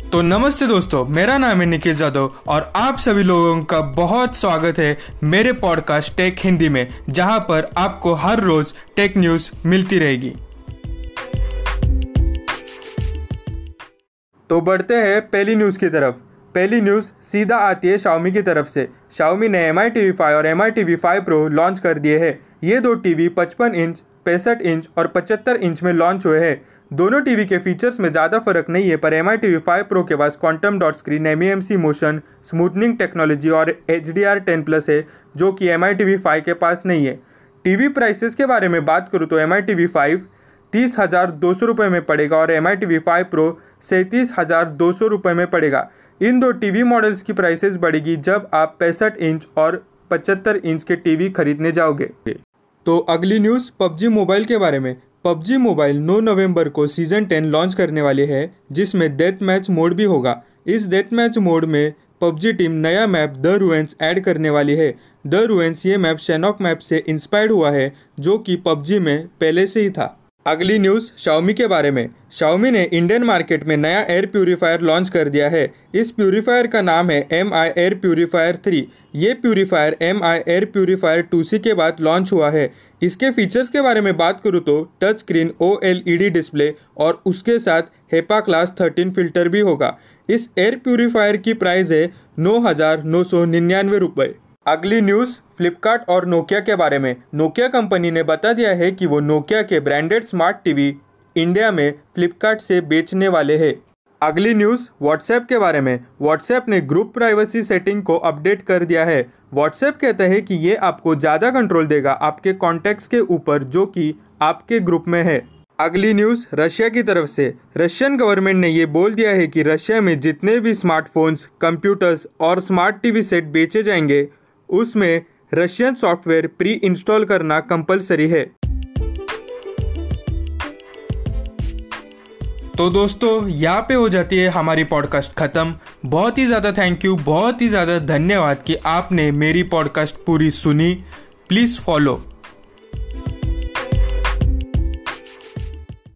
तो नमस्ते दोस्तों, मेरा नाम है निखिल जादव और आप सभी लोगों का बहुत स्वागत है मेरे पॉडकास्ट टेक हिंदी में, जहां पर आपको हर रोज टेक न्यूज़ मिलती रहेगी। तो बढ़ते हैं पहली न्यूज़ की तरफ। पहली न्यूज़ सीधा आती है Xiaomi की तरफ से। Xiaomi ने Mi TV 5 और Mi TV 5 Pro लॉन्च कर दिए हैं। ये दो टीवी 55 इंच, 65 इंच और 75 इंच में लॉन्च हुए हैं। दोनों टीवी के फीचर्स में ज़्यादा फर्क नहीं है, पर Mi TV 5 Pro के पास quantum dot screen, MEMC motion, smoothening technology और HDR10+ है, जो कि Mi TV 5 के पास नहीं है। टीवी प्राइसेस के बारे में बात करूँ तो Mi TV 5 30,200 रुपये में पड़ेगा और Mi TV 5 Pro 37,200 रुपये में पड़ेगा। इन दो टीवी मॉडल्स की प्राइसेस बढ़ेगी जब आप 65 इंच और 75 इंच के टीवी खरीदने जाओगे। तो अगली न्यूज़ PUBG मोबाइल के बारे में। PUBG मोबाइल 9 नवंबर को सीज़न 10 लॉन्च करने वाली है, जिसमें डेथ मैच मोड भी होगा। इस डेथ मैच मोड में PUBG टीम नया मैप द रुइंस ऐड करने वाली है। द रुइंस ये मैप शेनॉक मैप से इंस्पायर्ड हुआ है, जो कि PUBG में पहले से ही था। अगली न्यूज़ Xiaomi के बारे में। Xiaomi ने इंडियन मार्केट में नया एयर प्यूरीफायर लॉन्च कर दिया है। इस प्यूरीफायर का नाम है Mi एयर प्यूरीफायर 3। ये purifier Mi air purifier 2C के बाद लॉन्च हुआ है। इसके फीचर्स के बारे में बात करूँ तो टच स्क्रीन OLED डिस्प्ले और उसके साथ HEPA क्लास 13 फिल्टर भी होगा। इस एयर प्यूरीफायर की प्राइस है 9,999 रुपये। अगली न्यूज़ फ्लिपकार्ट और नोकिया के बारे में। नोकिया कंपनी ने बता दिया है कि वो नोकिया के ब्रांडेड स्मार्ट टीवी इंडिया में फ्लिपकार्ट से बेचने वाले हैं। अगली न्यूज़ व्हाट्सएप के बारे में। व्हाट्सएप ने ग्रुप प्राइवेसी सेटिंग को अपडेट कर दिया है। व्हाट्सएप कहता है कि ये आपको ज़्यादा कंट्रोल देगा आपके कॉन्टैक्ट्स के ऊपर, जो कि आपके ग्रुप में है। अगली न्यूज़ रशिया की तरफ से। रशियन गवर्नमेंट ने ये बोल दिया है कि रशिया में जितने भी स्मार्टफोन्स, कंप्यूटर्स और स्मार्ट टीवी सेट बेचे जाएंगे, उसमें रशियन सॉफ्टवेयर प्री इंस्टॉल करना कंपलसरी है। तो दोस्तों, यहाँ पे हो जाती है हमारी पॉडकास्ट ख़त्म। बहुत ही ज़्यादा थैंक यू, बहुत ही ज़्यादा धन्यवाद कि आपने मेरी पॉडकास्ट पूरी सुनी। Please follow